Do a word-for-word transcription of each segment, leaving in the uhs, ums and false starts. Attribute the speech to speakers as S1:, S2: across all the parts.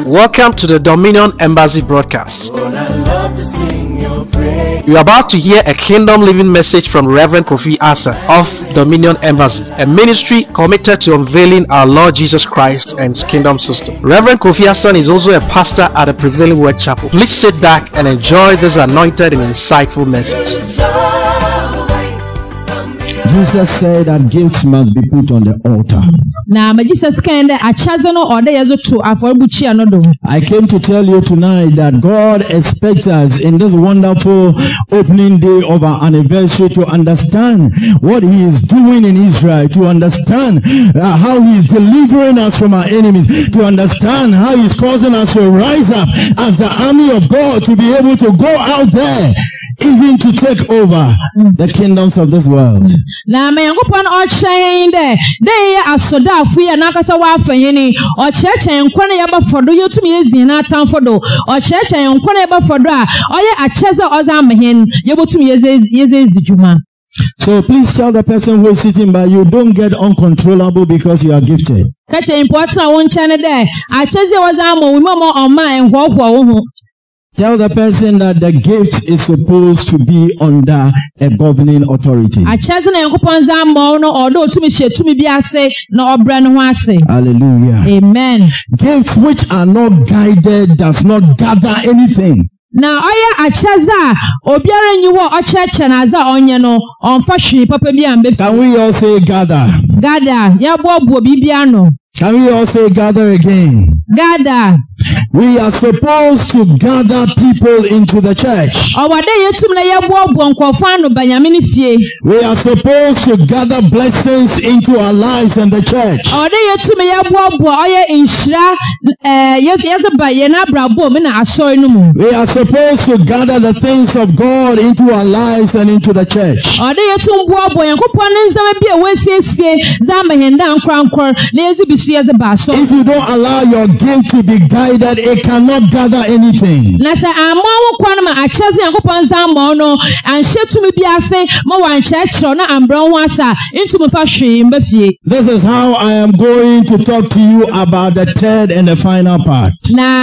S1: Welcome to the Dominion Embassy broadcast. You are about to hear a kingdom living message from Reverend Kofi Asa of Dominion Embassy, a ministry committed to unveiling our Lord Jesus Christ and His kingdom system. Reverend Kofi Asa is also a pastor at the Prevailing Word Chapel. Please sit back and enjoy this anointed and insightful message.
S2: Jesus said that gifts must be put on the altar. I came to tell you tonight that God expects us in this wonderful opening day of our anniversary to understand what He is doing in Israel, to understand uh, how He is delivering us from our enemies, to understand how He is causing us to rise up as the army of God, to be able to go out there even to take over the kingdoms of this world.
S3: Na mayankopon ochen de de asodafu ya nakasa wa afanyeni ocheche nkwane ya bafodo yotumi ezin na atamfodo ocheche nkwane ya bafodo a oye acheze oza amhen yebotumi yeze yeze ezijuma.
S2: So please tell the person who is sitting by you, don't get uncontrollable because you are gifted.
S3: Kache important won chane de acheze oza amo wi momo oma enhwohwo wo.
S2: Tell the person that the gift is supposed to be under a governing authority. Hallelujah.
S3: Amen.
S2: Gifts which are not guided does not gather anything.
S3: Now, oya achaza obiara nyiwo ocheche na za onye no onfa hwe papa bi ambe.
S2: Can we all say gather?
S3: Gather. Ya bobo bibia no.
S2: Can we all say gather again?
S3: Gather.
S2: We are supposed to gather people into the church. We are supposed to gather blessings into our lives and the church. We are supposed to gather the things of God into our lives and into the church. If you don't allow your gift to be guided, it cannot gather anything.
S3: This
S2: is how I am going to talk to you about the third and the final part.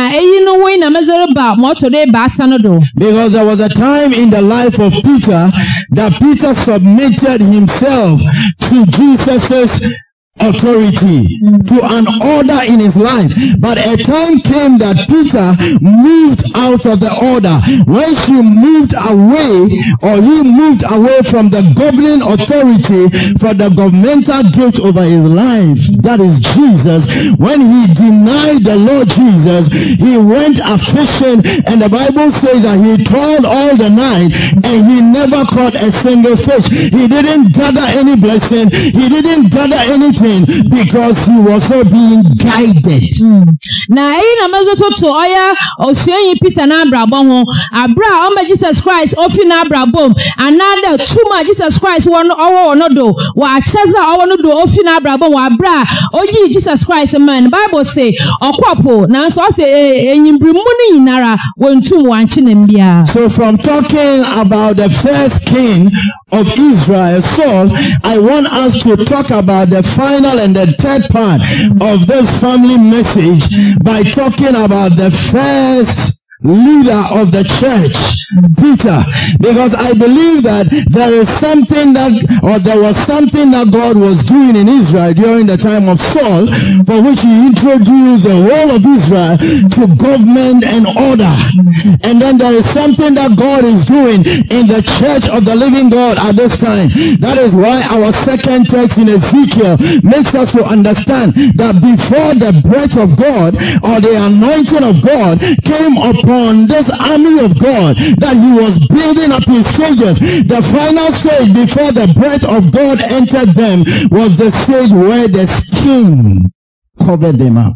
S2: Because there was a time in the life of Peter that Peter submitted himself to Jesus's authority, to an order in his life. But a time came that Peter moved out of the order. When she moved away, or he moved away from the governing authority for the governmental gift over his life, that is Jesus, when he denied the Lord Jesus, he went a fishing, and the Bible says that he toiled all the night and he never caught a single fish. He didn't gather any blessing, he didn't gather anything, because he was not being guided.
S3: Na e na mazoto to oya osuyin Peter na abrabo ho abra o ma Jesus Christ ofi na abrabo another tuma Jesus Christ won owo onodo wa acheza owo nodo ofi na abrabo wa abra oyi Jesus Christ man Bible say okwapo na so say enyimbirimu ni yinara wontum wanche na mbia.
S2: So from talking about the first king of Israel, Saul, I want us to talk about the final and the third part of this family message by talking about the first leader of the church, Peter, because I believe that there is something that, or there was something that God was doing in Israel during the time of Saul, for which he introduced the whole of Israel to government and order. And then there is something that God is doing in the church of the living God at this time. That is why our second text in Ezekiel makes us to understand that before the breath of God or the anointing of God came upon on this army of God, that he was building up his soldiers. The final stage before the breath of God entered them was the stage where the skin covered them up.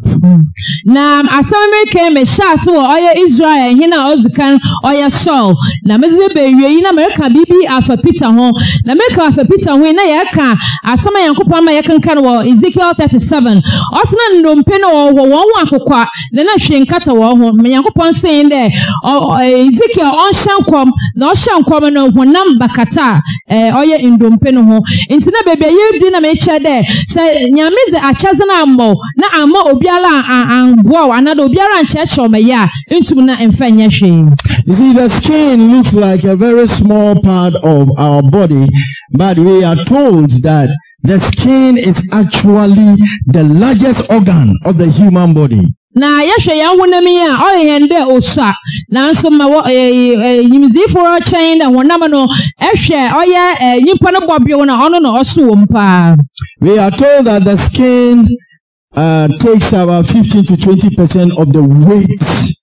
S3: Na asameme came shas wo oya Israel hina ozikan oya Saul na meze be wie na America bibi afa Peter ho na America afa Peter ho na ya ka asama yankopon ma yakankan wo Ezekiel thirty-seven osna ndompe na wo won akokwa na na hwe nkata wo ho yankopon saying there Ezekiel on shankom na o shankom no honam bakata oya ndompe no ho intina bebe ye di na me che there say nyameze achazana ammo na ama obiara anboa anada obiara ankyerɛkyerɛ ma ya ntum na emfa nyɛ hwee.
S2: You see, the skin looks like a very small part of our body, but we are told that the skin is actually the largest organ of the human body.
S3: Na yɛhwɛ yɛn honam yi a ɔyɛ yɛn dɛ osua nanso ma wɔ nyimzifo kyɛn dɛ honam no ɛhwɛ ɔyɛ nyimpa no bɔbeo na ɔno na ɔso wɔ mpa.
S2: We are told that the skin uh, takes about fifteen to twenty percent of the weight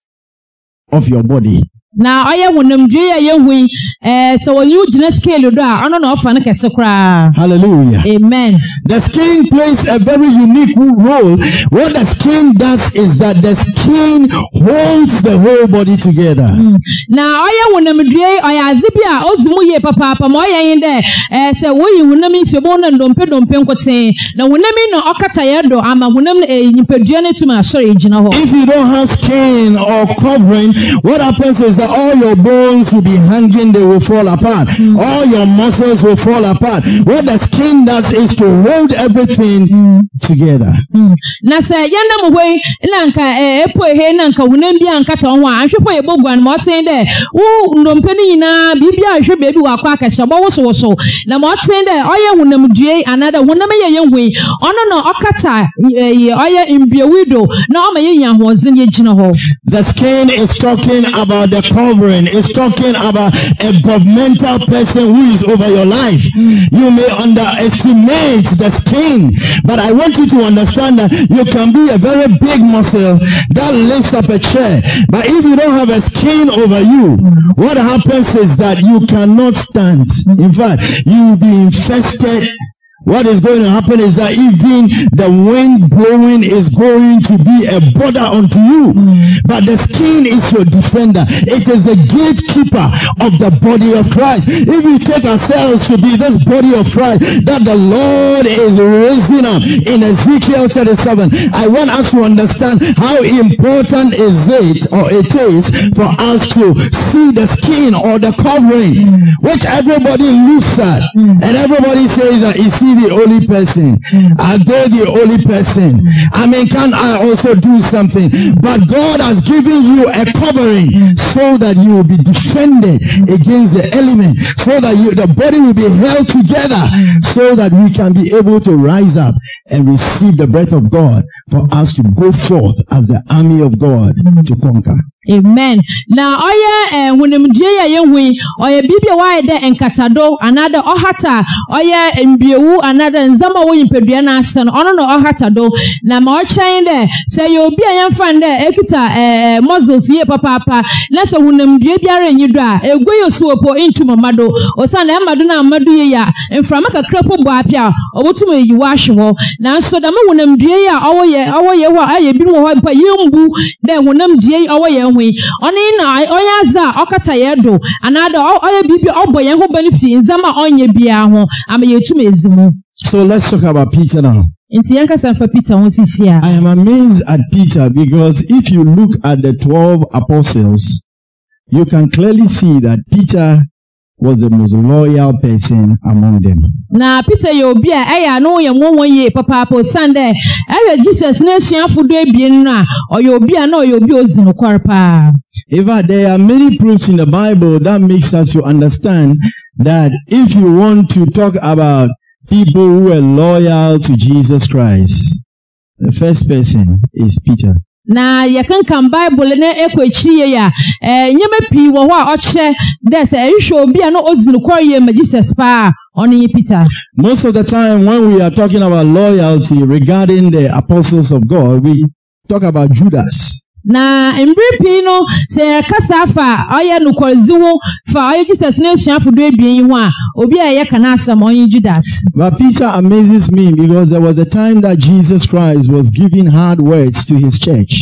S2: of your body.
S3: Na oye wonamdwe ya yehui eh so when you gina scale do a ono na ofa na kese kra.
S2: Hallelujah.
S3: Amen.
S2: The skin plays a very unique role. What the skin does is that the skin holds the whole body together.
S3: Mm. Na oye wonamdwe oye azibia ozumu ye papa papa mo oye inde eh se wo yi wonami febo na ndompe ndompe nkote na wonami no okata ye do ama wonam na nyimpadua na tuma asore gina ho.
S2: If you don't have skin or covering, what happens is that all your bones will be hanging, they will fall apart. Mm. All your muscles will fall apart. What the skin does is to hold everything mm. together.
S3: Na se yanda mo hoi na nka epo he na nka wonam bia nka to ho a hwepo ye bogwan mo ten de wo ndompe ni nyina bibia hwe bebi wa kwa akahye bo woso woso na mo ten de oye wonam due anada wonam ye ye hui ono no okata oye imbiawido na o ma ye nya hozen ye gina ho.
S2: The skin is talking about the covering. It's talking about a governmental person who is over your life. You may underestimate the skin, but I want you to understand that you can be a very big muscle that lifts up a chair, but if you don't have a skin over you, what happens is that you cannot stand. In fact, you will be infested. What is going to happen is that even the wind blowing is going to be a border unto you. Mm. But the skin is your defender. It is the gatekeeper of the body of Christ. If we take ourselves to be this body of Christ that the Lord is raising up in Ezekiel thirty-seven, I want us to understand how important is it or it is for us to see the skin or the covering, mm. which everybody looks at, mm. and everybody says that is the only person. Are they the only person? I mean, can I also do something? But God has given you a covering so that you will be defended against the element, so that you, the body will be held together, so that we can be able to rise up and receive the breath of God for us to go forth as the army of God to conquer.
S3: Amen. Na oye eh wonamdie ya yehui oye bibia wa de enkatado anada ohata oye mbiewu anada nzama wo yimpedua na asen ono no ohatado na ma ochen de se ye obi ayemfa de ekita eh muscles ye papa papa na se wonamdie biara enyido a egwe yosuopo into mamado osa na amado na amado ye ya emframa kakra po bo apia obotum eyiwa ahwewo na so da ma wonamdie ya owo ye owo ye ho aye bi wo ho mpa yembu de wonamdie owo ye oni na oyaza okata yedo anada oya bibi obo yen ho benefit nzama onye bia ho am yetum ezimu.
S2: So let's talk about Peter now.
S3: Inti yanka sanfa Peter ho sisia.
S2: I am amazed at Peter because if you look at the twelve apostles, you can clearly see that Peter was the most loyal person among them.
S3: Na Peter yo bia eya no ye wonwon ye papa papa sande eya Jesus na suafodo ebien na oyo bia na oyo bi ozinu kwarpa.
S2: In fact, there are many proofs in the Bible that makes us to understand that if you want to talk about people who are loyal to Jesus Christ, the first person is Peter.
S3: Na yakankan Bible na ekwechiye ya eh nyeme pi wo ho a oche des eh hwe obi a no ozinu kwariye ma Jesus pa oni Peter.
S2: Most of the time when we are talking about loyalty regarding the apostles of God, we talk about Judas.
S3: Na mbripi no se kasa fa oye nukwaziwo fa oye Jesus na suafodo ebien ho a obi a ye kana asam onye Judas.
S2: But Peter amazes me because there was a time that Jesus Christ was giving hard words to his church.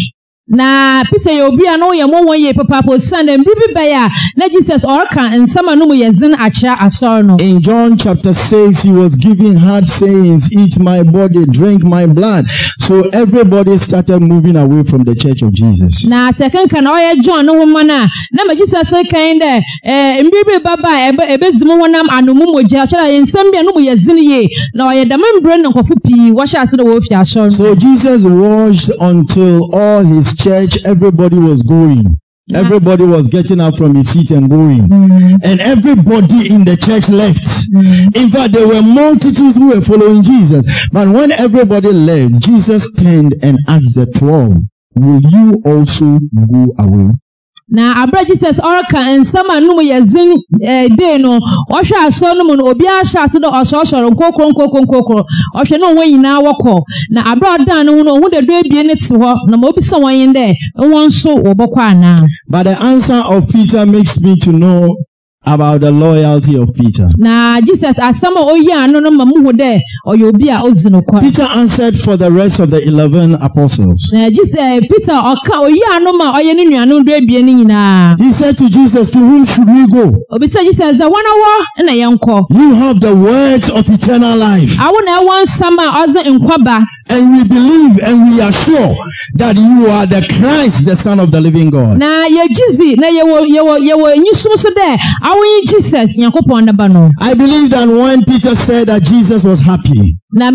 S3: Na Peter ye obi a no ye mo won ye papa po san dem bibi ba ya na Jesus orka nsama no mu ye zin akira asor no.
S2: In John chapter six, he was giving hard sayings, eat my body, drink my blood. So everybody started moving away from the church of Jesus.
S3: Na second kan o ye John no ho na na ma Jesus kan de eh mbibi baba ebe ebezimu honam anomu moja akira ye nsam bia no mu ye zin ye na o ye dam mbre no nkofo pi wo sha ase de wo fi asor.
S2: So Jesus watched until all his church, everybody was going. Yeah. Everybody was getting up from his seat and going. Mm. And everybody in the church left. Mm. In fact, there were multitudes who were following Jesus. But when everybody left, Jesus turned and asked the twelve, will you also go away?
S3: Na abra Jesus orka nsama no mu yazin day no ohwe aso no mu no obi a sha ase do ososoro nkokro nkokro nkokro ohwe no won nyina wokọ na abra dan no no hu de do ebie ne te ho na ma obi se won yin de won so wobokọ ana.
S2: But the answer of Peter makes me to know about the loyalty of Peter.
S3: Na Jesus asama oyi anu no mamu hu de oyo obi a ozino kwa.
S2: Peter answered for the rest of the eleven apostles.
S3: Na Jesus Peter oka oyi anu ma oye ni nuanu do ebie ni nyina.
S2: He said to Jesus, to whom should we go?
S3: Obi say Jesus the one wo na yenko.
S2: You have the words of eternal life.
S3: Awu na won sama ozo nkwaba.
S2: And we believe and we are sure that you are the Christ, the Son of the living God.
S3: Na ye jizi na ye wo ye wo ye wo nyisum so de Jesus,
S2: I believe that when Peter said that Jesus was happy,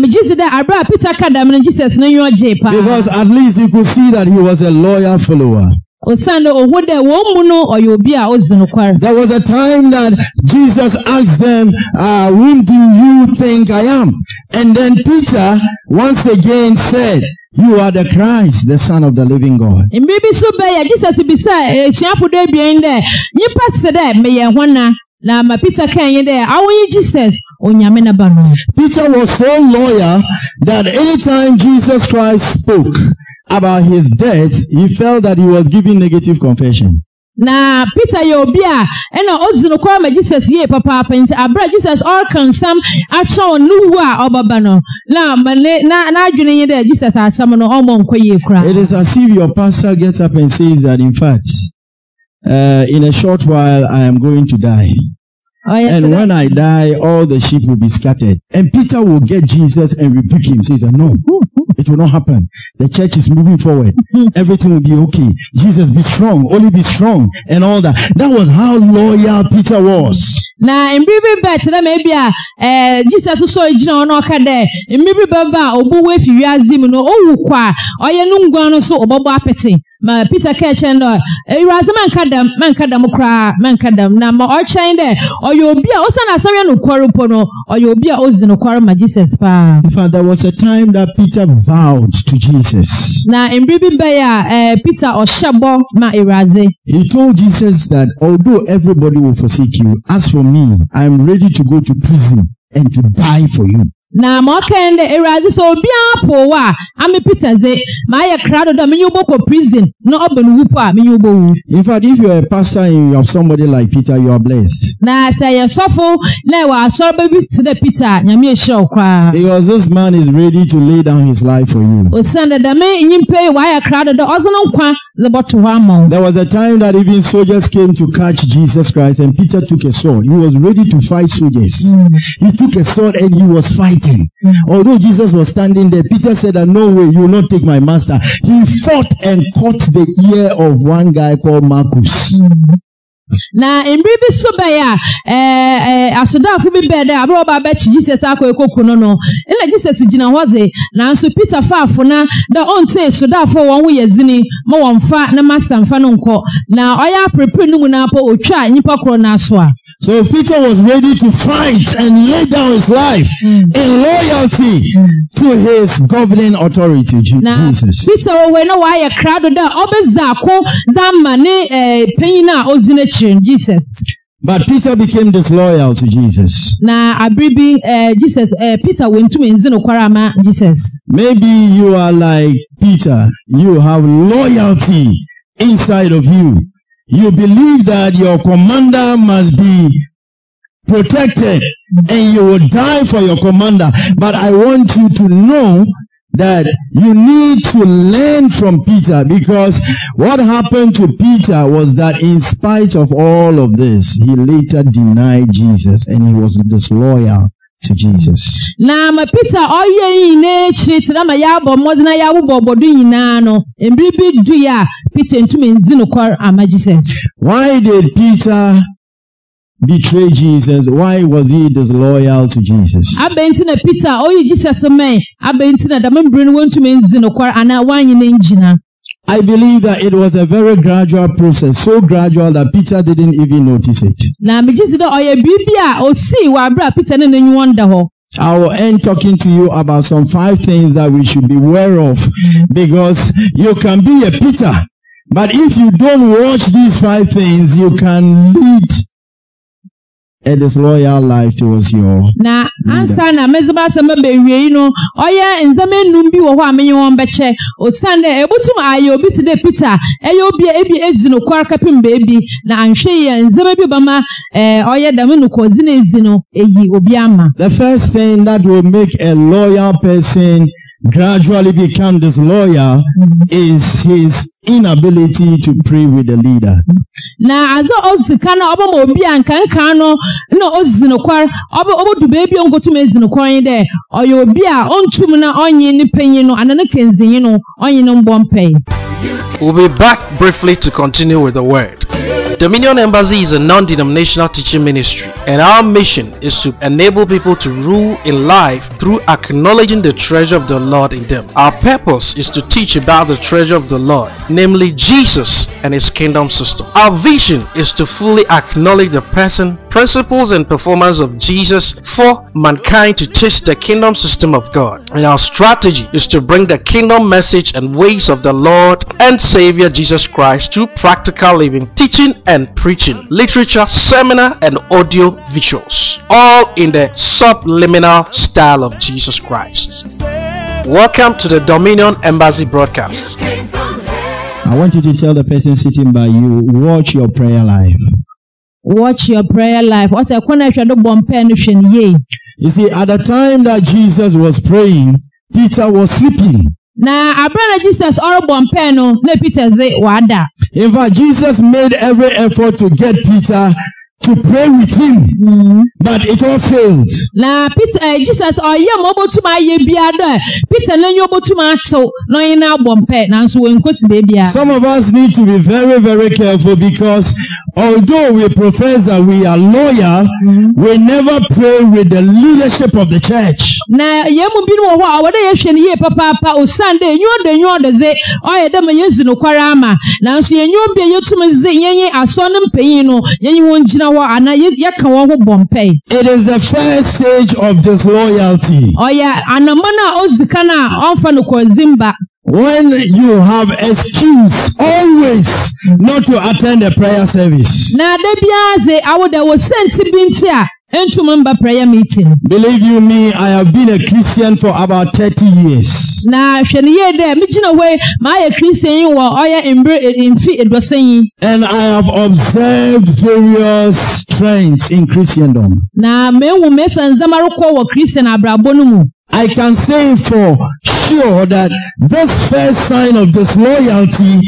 S2: because at least you could see that he was a loyal follower. There was a time that Jesus asked them, uh, whom do you think I am? And then Peter once again said, you are the Christ, the Son of the living God.
S3: Na ma Peter kanye de awoyi Jesus onyame na ba no.
S2: Peter was so loyal that anytime Jesus Christ spoke about his death, he felt that he was giving negative confession.
S3: Na Peter ye obi a ena ozino kwa ma Jesus ye papa papa nti abra Jesus all can some acho nuwu a obaba no na na na adwene ye de Jesus asam no omo nkwa ye kra.
S2: It is as if your pastor gets up and says that in fact Uh, in a short while, I am going to die. Oh, yes, and when I die, all the sheep will be scattered. And Peter will get Jesus and rebuke him. Says, no, it will not happen. The church is moving forward. Everything will be okay. Jesus, be strong. Only be strong. And all that. That was how loyal Peter was.
S3: Na imbibi bet na maybe eh Jesus so ejina ono ka de imbibi baba obu we fi wiazim no owu kwa oye nu ngwan no so obobo apete ma Peter ka chendo e wiazim man kadam man kadam kra man kadam na ma o chen de oye obi a osa na asawye no kwarupo no oye obi a ozi no kwaru ma Jesus pa.
S2: In fact, there was a time that Peter vowed to Jesus.
S3: Na imbibi be ya eh Peter o shebo ma iraze.
S2: He told Jesus that although everybody will forsake you, as for me, I am ready to go to prison and to die for you.
S3: Na mokende erazi so bia po wa ame Peter ze ma ya krado da menyu boko prison no obenu wupo a menyu bo.
S2: In fact, if you are a pastor and you have somebody like Peter, you are blessed.
S3: Na say ya sofo na wa so baby to the Peter nyame ehira okwa.
S2: Because this man is ready to lay down his life for you.
S3: O sanda da me nyimpe wa ya krado da ozono nkwa ze boto wa mo.
S2: There was a time that even soldiers came to catch Jesus Christ and Peter took a sword. He was ready to fight soldiers. Mm. He took a sword and he was fighting. Mm. Although Jesus was standing there, Peter said that no way, you will not take my master. He fought and caught the ear of one guy called Marcus. Mm.
S3: Na imbibi so be ya eh eh asodafo bi be da abro ba ba chi Jesus akọ ekoku no no ina Jesus gina hoze na nso Peter faafo na da onte sodafo won wo yazini ma won fa na master mfa no nko na oya prepare no mu na po otwa nyipa kro na so a.
S2: So Peter was ready to fight and lay down his life mm. in loyalty mm. to his governing authority, Je-
S3: na,
S2: Jesus.
S3: Peter we no wa ya krado da obezako zama ne eh, penyina ozine chiri Jesus.
S2: But Peter became disloyal to Jesus.
S3: Na abribi uh, Jesus uh, Peter went to nzino kwarama Jesus.
S2: Maybe you are like Peter. You have loyalty inside of you. You believe that your commander must be protected and you will die for your commander. But I want you to know that you need to learn from Peter, because what happened to Peter was that in spite of all of this, he later denied Jesus and he was disloyal to Jesus.
S3: Na ma Peter oye yi na chiri tira ma ya bo mozina ya wo bobodu yina no embibi du ya Peter ntumi nzi no kwar ama Jesus.
S2: Why did Peter betray Jesus? Why was he disloyal to Jesus?
S3: Abenti na Peter oyi Jesus man abenti na da membre no ntumi nzi no kwar ana wanyi na njina.
S2: I believe that it was a very gradual process, so gradual that Peter didn't even notice it.
S3: Na me jisi do oye bibia o si wa bra Peter na nanyi wonder ho.
S2: I will end talking to you about some five things that we should be aware of, because you can be a Peter, but if you don't watch these five things, you can lead a disloyal life towards your
S3: na ansa na mezaba sema be wie no oye nzame num bi wo ho amenye won beche o sande ebutum aye obi te de Peter eye obi ebi ezino kwar kapim bebi na anhwe ye nzame bi bama eh oye dam no ko zina ezino eyi obi ama.
S2: The first thing that will make a loyal person gradually become disloyal is his inability to pray with the leader.
S3: Na azo ozikana obo mo obi ankanka no na ozino kwar obo obo du bebi ongotum ezino kwar de oyo obi a ontum na onye ni panyin no anana kenzinyin no onye no mbompe.
S1: We'll be back briefly to continue with the word. Dominion Embassy is a non-denominational teaching ministry, and our mission is to enable people to rule in life through acknowledging the treasure of the Lord in them. Our purpose is to teach about the treasure of the Lord, namely Jesus and His kingdom system. Our vision is to fully acknowledge the person, principles, and performance of Jesus for mankind to taste the kingdom system of God. And our strategy is to bring the kingdom message and ways of the Lord and Savior Jesus Christ through practical living, teaching and preaching, literature, seminar, and audio visuals, all in the subliminal style of Jesus Christ. Welcome to the Dominion Embassy broadcast.
S2: I want you to tell the person sitting by you, watch your prayer life.
S3: Watch your prayer life. What's a corner shadow bomb pen?
S2: You see, at the time that Jesus was praying, Peter was sleeping.
S3: Na abrana Jesus oro bompe no na Peter ze wada.
S2: In fact, Jesus made every effort to get Peter to pray with him, mm. but it all failed.
S3: Na Peter uh, Jesus oye mo botuma ye biada Peter na nyo botuma ato no yin na bompe na so wen kosi be bia.
S2: Some of us need to be very very careful, because although we profess that we are loyal, mm. we never pray with the leadership of the church.
S3: Na yemu binu wo ho awode ye hwe ne ye papa papa o sande nyo de nyo de ze oye de ma yezu no kwara ama na so ye nyo bia yetum ze yenye aso ne mpanyin no yenye won gina wo ana ye ka wo ho bompe.
S2: It is the first stage of disloyalty.
S3: Oye anamana ozika na onfa no ko zimba.
S2: When you have excuse always not to attend a prayer service.
S3: Na de bia ze awoda wo senti binti a entumamba prayer meeting.
S2: Believe you me, I have been a Christian for about thirty years.
S3: Na hweniye de mi gina we ma ya Christian wo oya embre emfi edosen. And
S2: I have observed various trends in Christendom.
S3: Na me wu me sanzamaro ko wo Christian abrabo no mu.
S2: I can say for sure that this first sign of disloyalty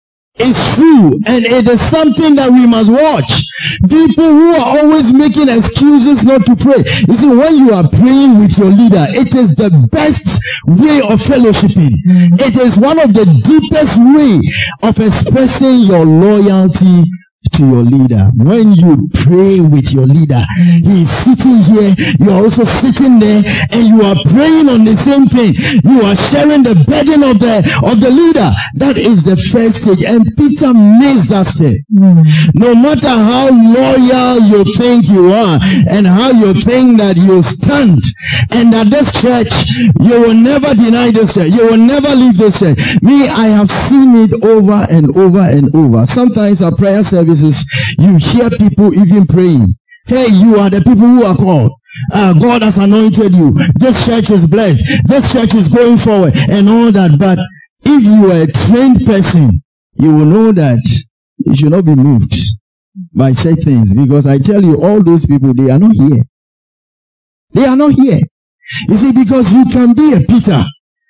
S2: is true, and it is something that we must watch. People who are always making excuses not to pray. You see, when you are praying with your leader, it is the best way of fellowshipping. It is one of the deepest way of expressing your loyalty to your leader. When you pray with your leader, he is sitting here, you are also sitting there, and you are praying on the same thing. You are sharing the burden of the of the leader. That is the first stage, and Peter missed that step. Mm. No matter how loyal you think you are and how you think that you stand, and at this church you will never deny this church, you will never leave this church. Me, I have seen it over and over and over. Sometimes our prayer service, you hear people even praying, hey, you are the people who are called. Uh, God has anointed you. This church is blessed. This church is going forward and all that. But if you are a trained person, you will know that you should not be moved by such things. Because I tell you, all those people, they are not here. They are not here. You see, because you can be a Peter,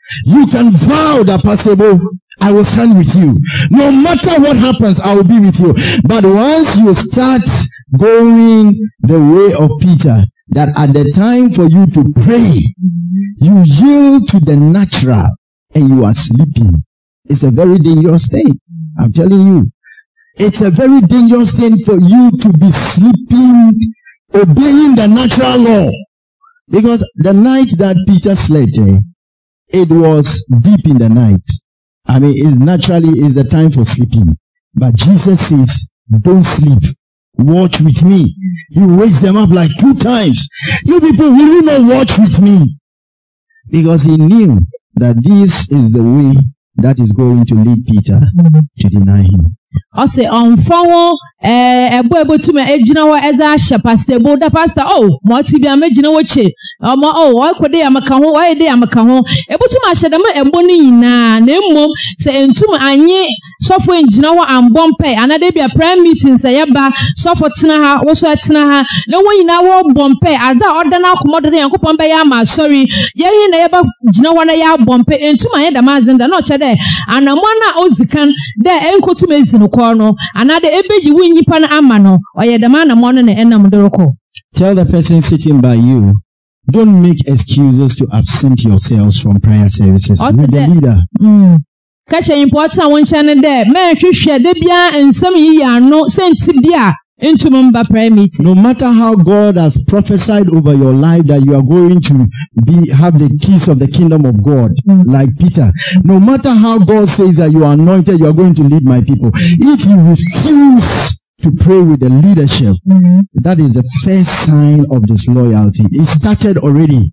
S2: You can vow that, Pastor Bo, I will stand with you. No matter what happens, I will be with you. But once you start going the way of Peter, that at the time for you to pray, you yield to the natural and you are sleeping. It's a very dangerous thing. I'm telling you. It's a very dangerous thing for you to be sleeping, obeying the natural law. Because the night that Peter slept, eh, it was deep in the night. I mean, it's naturally is the time for sleeping. But Jesus says, don't sleep. Watch with me. He wakes them up like two times. You people, will you not watch with me? Because he knew that this is the way that is going to lead Peter to deny him.
S3: Ose onfawo eh ebo ebo tuma ejina ho eza ahye pastor bo da pastor oh mo ti bia megina wo che omo oh o kode ya maka ho o de ya maka ho ebo tuma ahye da ma embo ni nyina na emmom se entum anye sofo enjina ho ambom pe anade bia prayer meeting se yeba sofo tena ha wo so tena ha na wo nyina wo bompe ada oda na akomodo ne yankopon be ya ma sorry ye hi na yeba jina ho na ya bompe entum anye da ma zinda na o che de anamona ozikan de enkotum ezinu no anade ebe yi wi nyipa na ama no oyedama na mo no na enam doroko.
S2: Tell the person sitting by you, don't make excuses to absent yourselves from prayer services with the leader.
S3: Mm. Kache important won chane de me hwehwe de bia ensem yi ya no senti bia into member prayer meeting.
S2: No matter how God has prophesied over your life that you are going to be have the keys of the kingdom of God, mm. like Peter. No matter how God says that you are anointed, you are going to lead my people. If you refuse to pray with the leadership, mm-hmm. that is the first sign of disloyalty. It started already.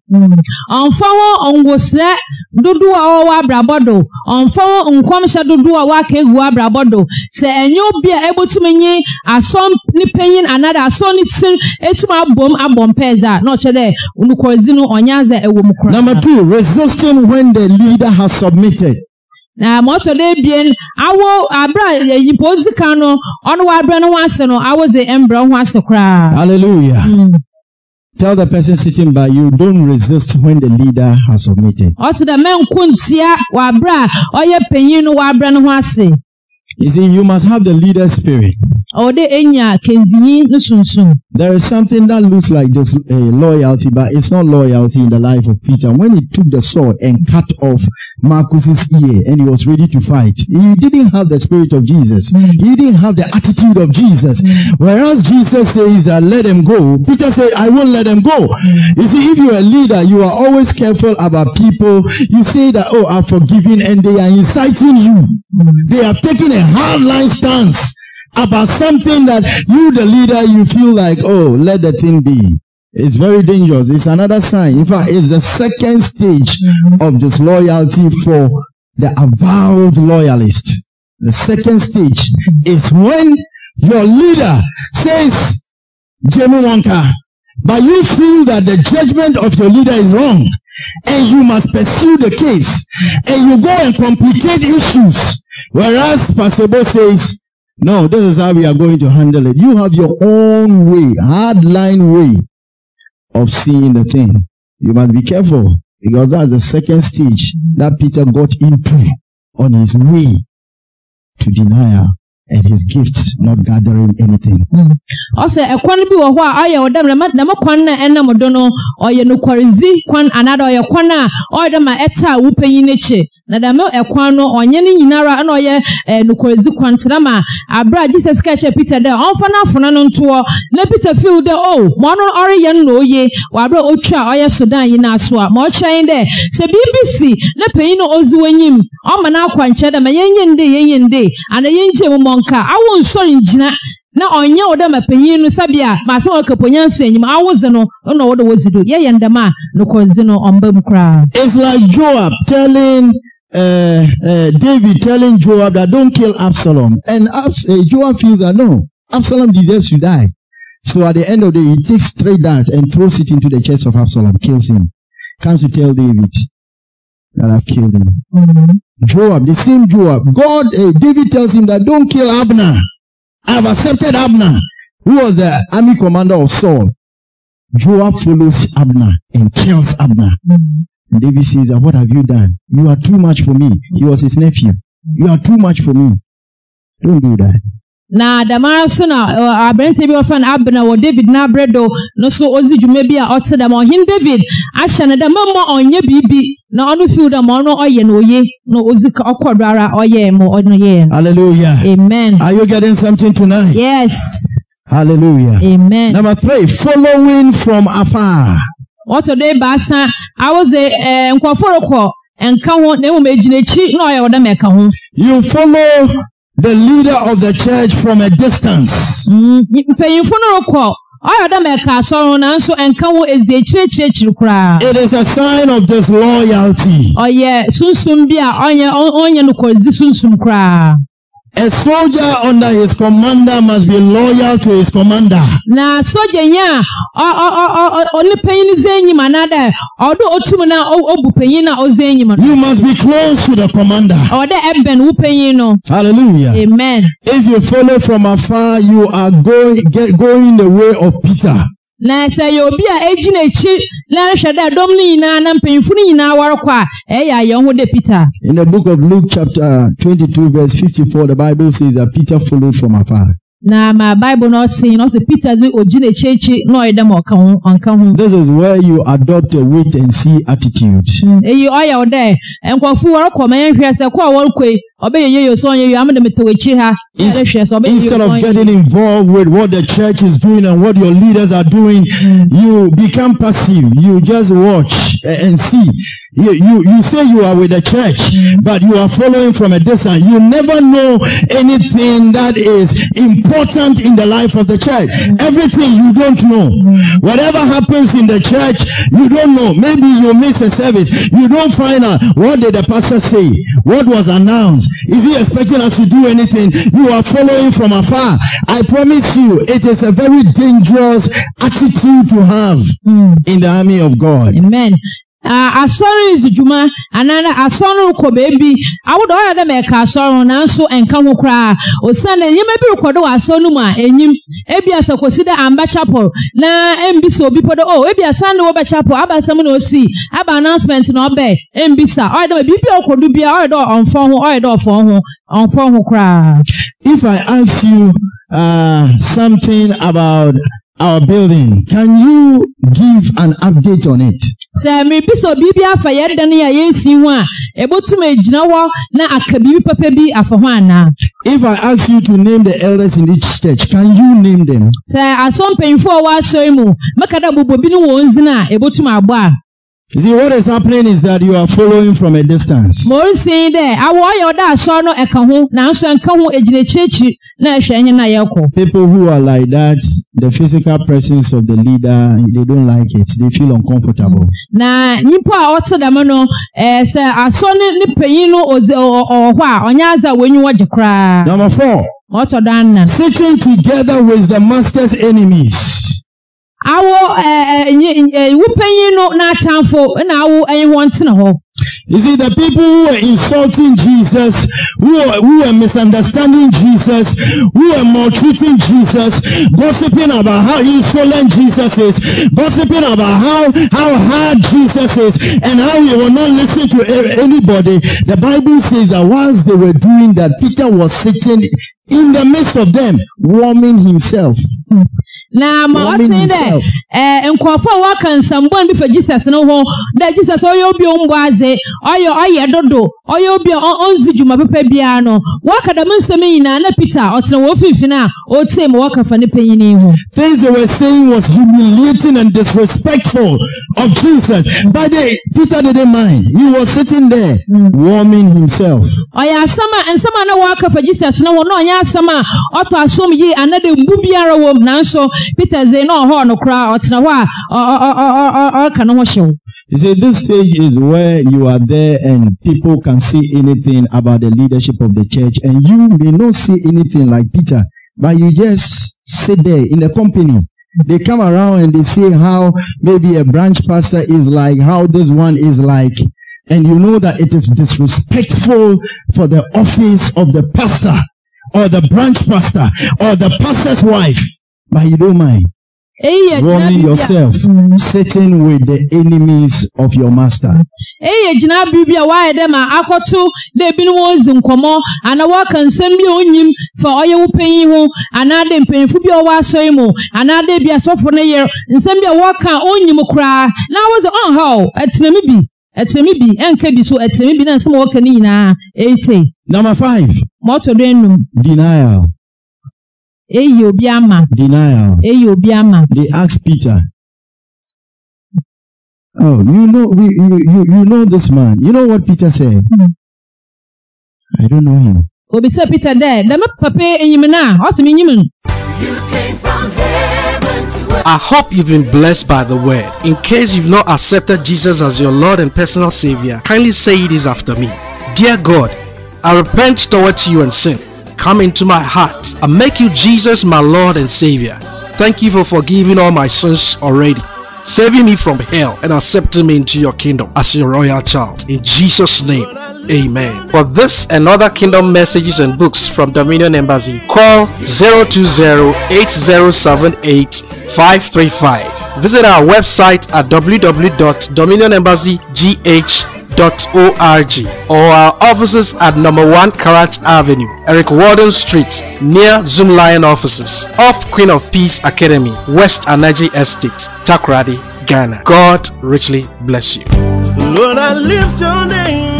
S3: Onfawo ongosre dudu a wa brabodo. Onfawo nkwamsha dudu a wa kegu brabodo. Se enyo bia ebotumenyi asom ni penyin another aso ni tin etuma bom abom peza. No chede unukozinu onyaza ewo mukura.
S2: Number two, resisting when the leader has submitted.
S3: Na moto de bien awo abra yipozi kano ono wa abra no wase no awo ze embra ho ase kra.
S2: Hallelujah. Mm. Tell the person sitting by you, don't resist when the leader has submitted.
S3: Oso da men kuntia wa abra oye penyin no wa abra no ho ase.
S2: You see, you must have the leader spirit. There is something that looks like this uh, loyalty, but it's not loyalty in the life of Peter. When he took the sword and cut off Marcus's ear and he was ready to fight, he didn't have the spirit of Jesus. He didn't have the attitude of Jesus. Whereas Jesus says, uh, let them go, Peter said, I won't let them go. You see, if you're a leader, you are always careful about people. You say that, oh, I've forgiven, and they are inciting you. They have taken a hardline stance about something that you, the leader, you feel like, oh, let the thing be. It's very dangerous. It's another sign. In fact, it's the second stage of disloyalty for the avowed loyalist. The second stage is when your leader says, Jamie Wonka, but you feel that the judgment of your leader is wrong, and you must pursue the case, and you go and complicate issues. Whereas Pastor Bo says, no, this is how we are going to handle it. You have your own way, hardline way of seeing the thing. You must be careful, because that's the second stage that Peter got into on his way to denial and his gifts not gathering anything.
S3: Also, a quan be or why I or them, Namakwana and Namodono, or Yanukorizi, Quan another or Quana, or the Maeta, Wupeniche. Nadamo ekwano onyeni nyinara ana oye nukwezi kwantrama abra Jesus catch Peter there onfana fona no nto na Peter feel there oh mo no ore ye no ye wa abra otwa oye Sudan yina so a mo kyen there se B B C na peyin no ozuwanyim o ma na akwanche da ma yenyende yenyende ana yenje mo monka awo nsori ngina na onye oda ma peyin no sabia ma se o kaponyanse enyim awoze no no wodo wozido ye yendama nukwezi no ombam kra.
S2: It's like Joab telling Uh, uh, David telling Joab that don't kill Absalom, and Abs- uh, Joab feels that no, Absalom deserves to die. So at the end of the day, he takes three darts and throws it into the chest of Absalom, kills him. Comes to tell David that I've killed him. Mm-hmm. Joab, the same Joab, God, uh, David tells him that don't kill Abner. I've accepted Abner, who was the army commander of Saul. Joab follows Abner and kills Abner. Mm-hmm. And David says, what have you done? You are too much for me. He was his nephew. You are too much for me. Don't do that.
S3: Na damara so na abrante bi ofan Abner wo David na bredo no so ozi dwuma bi a otse da ma hin David ahye na da mamma onye bibi na onu feel da ma ono oye na oye no ozi okodo ara oye mo ono ye.
S2: Hallelujah.
S3: Amen.
S2: Are you getting something tonight?
S3: Yes.
S2: Hallelujah.
S3: Amen.
S2: Number three, following from afar.
S3: What today basa I was a nkwaforo enka ho na emu eginechi na oye oda meka ho.
S2: You follow the leader of the church from a distance. It is a sign of disloyalty.
S3: Oh yeah,
S2: a soldier under his commander must be loyal to his commander.
S3: Na soldier nya only payin zenyi manada odo otumu na obu payin na ozenyi man.
S2: You must be close to the commander.
S3: Odo eben wo payin no.
S2: Hallelujah.
S3: Amen.
S2: If you follow from afar, you are going get, going the way of Peter.
S3: Na say obi a ejina echi na hwede dom ni nyina na mpanyimfu ni nyina warekwa e ya ye ho de Peter.
S2: In the book of Luke chapter twenty-two verse fifty-four, the Bible says that Peter followed from afar.
S3: Na my Bible not saying no say Peter ze ojina echi no edem oka ho anka ho.
S2: This is where you adopt a wait and see attitude.
S3: Eyi oya ode enkofu warekwa man hwe se kwa warekwe. Instead
S2: of getting involved with what the church is doing and what your leaders are doing, you become passive. You just watch and see. You, you, you say you are with the church, but you are following from a distance. You never know anything that is important in the life of the church. Everything you don't know. Whatever happens in the church, you don't know. Maybe you miss a service. You don't find out what did the pastor say, what was announced. Is he expecting us to do anything? You are following from afar. I promise you, it is a very dangerous attitude to have mm. in the army of God.
S3: Amen. Uh, asọrọ izujuma anana asọrọ ko bebi awodo ya da meka asọrọ na nso enka ho kra osana enyima bi rekodo asọnu mu a enyim ebi asakosi da amba chapel na embisa obi podo oh ebi asana wo be chapel abasam na osi aba announcement na obe embisa o da bibi okodu bia o da onfo ho o da ofo ho onfo ho kra.
S2: If I ask you uh something about our building, can you give an update on it?
S3: Say me biso bibi afa yedane ya yensi ho a ebotum ejina ho na akabibi papa bi afa ho ana.
S2: If I ask you to name the elders in each church, can you name them?
S3: Say asom penfo wa soimu makada bobobi ni wonzi na ebotum agbo a.
S2: You see, what is happening is that you are following from a distance.
S3: More saying there, I want your dad son no ekahu na so enkahu ejine chechi na ehwe na yeko.
S2: People who are like that, the physical presence of the leader, they don't like it. They feel uncomfortable.
S3: Na nipa a ote da mo no eh say aso ni ni panyin no oze ohwa onyaza wenyu waje kra.
S2: Number four.
S3: Oto dan
S2: sitting together with the master's enemies.
S3: Awo eh eh wupanyin no na atamfo na awo enyi ho ntena ho.
S2: You see, the people who were insulting Jesus, who were, who were misunderstanding Jesus, who were maltreating Jesus, gossiping about how insolent Jesus is, gossiping about how, how hard Jesus is, and how he will not listen to anybody. The Bible says that whilst they were doing that, Peter was sitting in the midst of them, warming himself.
S3: Na ma otin de eh nkofo wa kan sambon bi for Jesus no ho da Jesus oyo obi omboaze oyo oye dodo oyo obi onzi juma pepe bia no wa kada nsem nyina na Peter otin wo fifina o tem wa kafa ne panyini ho.
S2: Things they were saying was humiliating and disrespectful of Jesus, but they, Peter didn't mind. He was sitting there mm. warming himself.
S3: Oya sama ensama na wa kafa Jesus no ho no onya asama oto asom yi anade mbu biara wo nanso Peter say no ho no kra otena ho a or can no show.
S2: You see, this stage is where you are there and people can say anything about the leadership of the church, and you may not say anything like Peter, but you just sit there in the company. They come around and they say how maybe a branch pastor is like, how this one is like, and you know that it is disrespectful for the office of the pastor or the branch pastor or the pastor's wife. But you don't mind. warming yourself, sitting with the enemies of your master.
S3: Eye jina bibia wa dem akoto de binu wonzi nkomo ana wa kansem bi onyim fa oye wo panyi ho ana de mpanfu bi o wa asoyi mo ana de bi asofo ne ye nsem bi wo kan onyim kra na wo ze on how etinemi bi etinemi bi enka bi so etinemi bi na nsem wo kan nyina eighty.
S2: Number five.
S3: Moto denum.
S2: Denial.
S3: Eye obi ama.
S2: Denial.
S3: Eye obi ama.
S2: They asked Peter. Oh, you know, we, you, you, you know this man. You know what Peter said? Mm. I don't know him.
S3: Obi say Peter there. Dem papa enyim na. O se menyim.
S1: I hope you've been blessed by the word. In case you've not accepted Jesus as your Lord and personal Savior, kindly say this after me. Dear God, I repent towards you and sin. Come into my heart and make you Jesus my Lord and Savior. Thank you for forgiving all my sins already, saving me from hell and accepting me into your kingdom as your royal child. In Jesus' name, amen. For this and other kingdom messages and books from Dominion Embassy, call zero two zero, eight zero seven eight, five three five. Visit our website at w w w dot dominion embassy g h dot org or our offices at number one Karat Avenue, Eric Warden Street, near Zoom Lion offices, off Queen of Peace Academy, West Anaji Estate, Takoradi, Ghana. God richly bless you.
S4: Lord, I lift your name.